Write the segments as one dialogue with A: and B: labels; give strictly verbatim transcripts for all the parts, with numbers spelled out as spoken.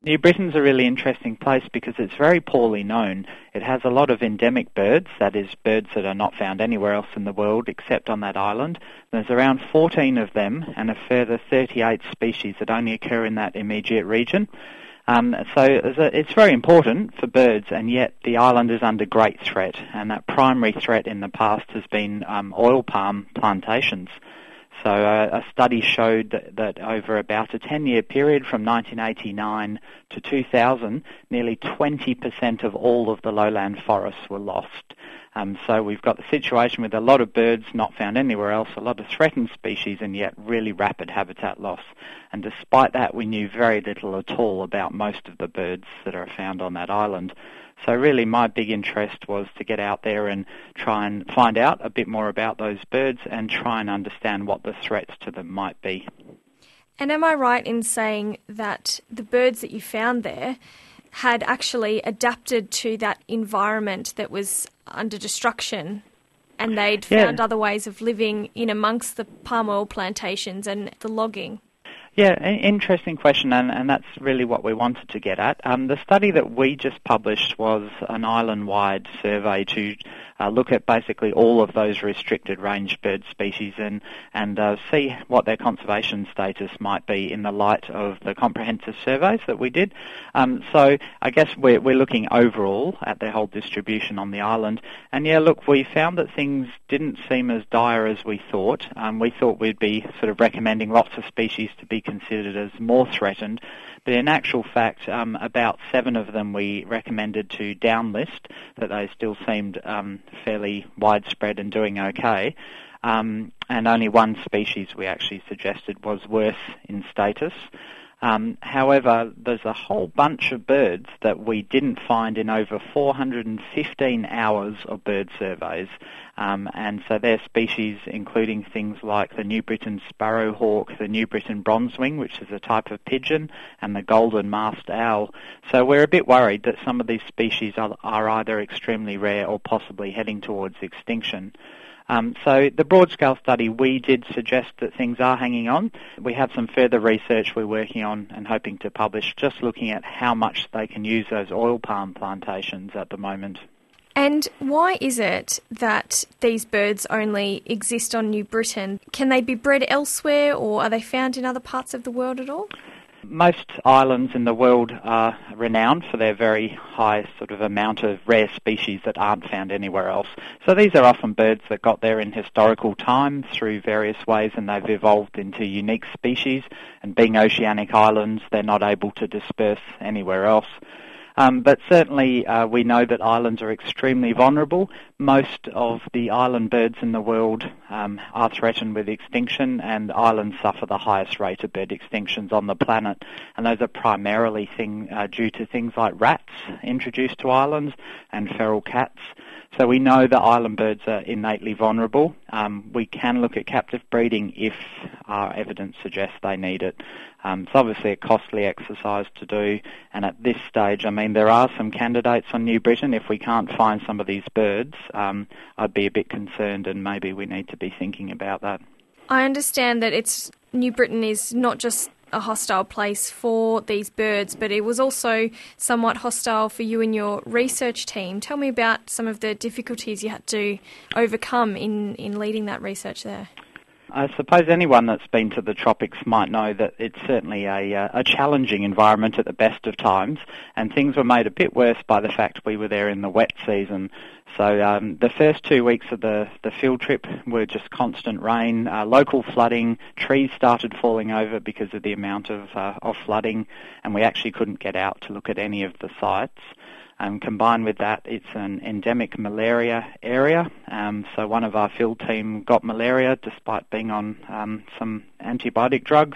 A: New Britain's a really interesting place because it's very poorly known. It has a lot of endemic birds, that is, birds that are not found anywhere else in the world except on that island. There's around fourteen of them and a further thirty-eight species that only occur in that immediate region. Um, so it's very important for birds, and yet the island is under great threat, and that primary threat in the past has been um, oil palm plantations. So uh, a study showed that, that over about a ten-year period from nineteen eighty-nine to two thousand, nearly twenty percent of all of the lowland forests were lost. Um, so we've got the situation with a lot of birds not found anywhere else, a lot of threatened species, and yet really rapid habitat loss. And despite that, we knew very little at all about most of the birds that are found on that island. So really my big interest was to get out there and try and find out a bit more about those birds and try and understand what the threats to them might be.
B: And am I right in saying that the birds that you found there had actually adapted to that environment that was under destruction, and they'd found yeah. other ways of living in amongst the palm oil plantations and the logging?
A: Yeah, interesting question, and, and that's really what we wanted to get at. Um, the study that we just published was an island-wide survey to uh, look at basically all of those restricted range bird species and, and uh, see what their conservation status might be in the light of the comprehensive surveys that we did. Um, so I guess we're, we're looking overall at their whole distribution on the island. And yeah, look, we found that things didn't seem as dire as we thought. Um, we thought we'd be sort of recommending lots of species to be considered as more threatened, but in actual fact um, about seven of them we recommended to downlist, that they still seemed um, fairly widespread and doing okay, um, and only one species we actually suggested was worse in status. Um, however, there's a whole bunch of birds that we didn't find in over four hundred fifteen hours of bird surveys. Um, and so they're species including things like the New Britain sparrowhawk, the New Britain bronzewing, which is a type of pigeon, and the golden masked owl. So we're a bit worried that some of these species are, are either extremely rare or possibly heading towards extinction. Um, so the broad-scale study, we did suggest that things are hanging on. We have some further research we're working on and hoping to publish, just looking at how much they can use those oil palm plantations at the moment.
B: And why is it that these birds only exist on New Britain? Can they be bred elsewhere, or are they found in other parts of the world at all?
A: Most islands in the world are renowned for their very high sort of amount of rare species that aren't found anywhere else. So these are often birds that got there in historical time through various ways, and they've evolved into unique species, and being oceanic islands, they're not able to disperse anywhere else. Um, but certainly uh, we know that islands are extremely vulnerable. Most of the island birds in the world um, are threatened with extinction, and islands suffer the highest rate of bird extinctions on the planet. And those are primarily thing, uh, due to things like rats introduced to islands and feral cats. So we know that island birds are innately vulnerable. Um, we can look at captive breeding if our evidence suggests they need it. Um, it's obviously a costly exercise to do, and at this stage, I mean, there are some candidates on New Britain. If we can't find some of these birds, um, I'd be a bit concerned, and maybe we need to be thinking about that.
B: I understand that it's New Britain is not just a hostile place for these birds, but it was also somewhat hostile for you and your research team. Tell me about some of the difficulties you had to overcome in, in leading that research there.
A: I suppose anyone that's been to the tropics might know that it's certainly a, uh, a challenging environment at the best of times, and things were made a bit worse by the fact we were there in the wet season. So um, the first two weeks of the, the field trip were just constant rain, uh, local flooding, trees started falling over because of the amount of, uh, of flooding, and we actually couldn't get out to look at any of the sites. Um, combined with that, it's an endemic malaria area. Um, so one of our field team got malaria despite being on um, some antibiotic drugs.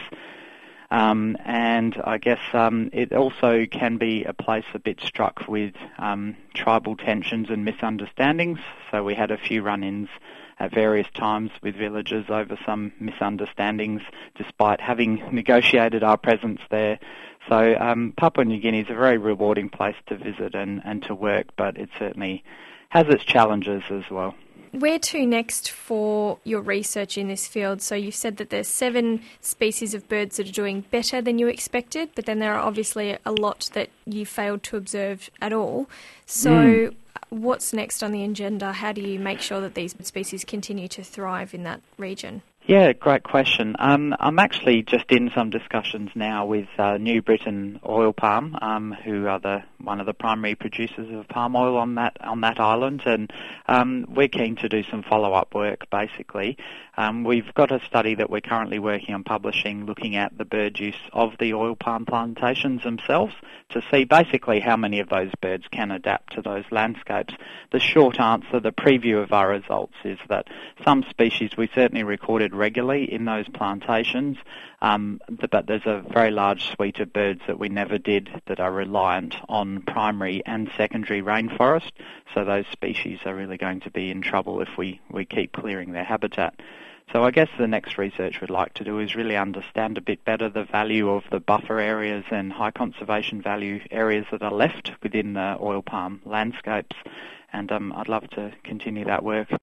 A: Um, and I guess um, it also can be a place a bit struck with um, tribal tensions and misunderstandings. So we had a few run-ins at various times with villagers over some misunderstandings, despite having negotiated our presence there. So um, Papua New Guinea is a very rewarding place to visit and, and to work, but it certainly has its challenges as well.
B: where to next for your research in this field? So you've said that there's seven species of birds that are doing better than you expected, but then there are obviously a lot that you failed to observe at all. So mm. what's next on the agenda? How do you make sure that these species continue to thrive in that region?
A: Yeah, great question. Um, I'm actually just in some discussions now with uh, New Britain Oil Palm, um, who are the one of the primary producers of palm oil on that on that island, and um, we're keen to do some follow-up work. Basically, um, we've got a study that we're currently working on publishing, looking at the bird use of the oil palm plantations themselves to see basically how many of those birds can adapt to those landscapes. The short answer, the preview of our results, is that some species we certainly recorded regularly in those plantations, um, but there's a very large suite of birds that we never did that are reliant on primary and secondary rainforest, so those species are really going to be in trouble if we, we keep clearing their habitat. So I guess the next research we'd like to do is really understand a bit better the value of the buffer areas and high conservation value areas that are left within the oil palm landscapes, and um, I'd love to continue that work.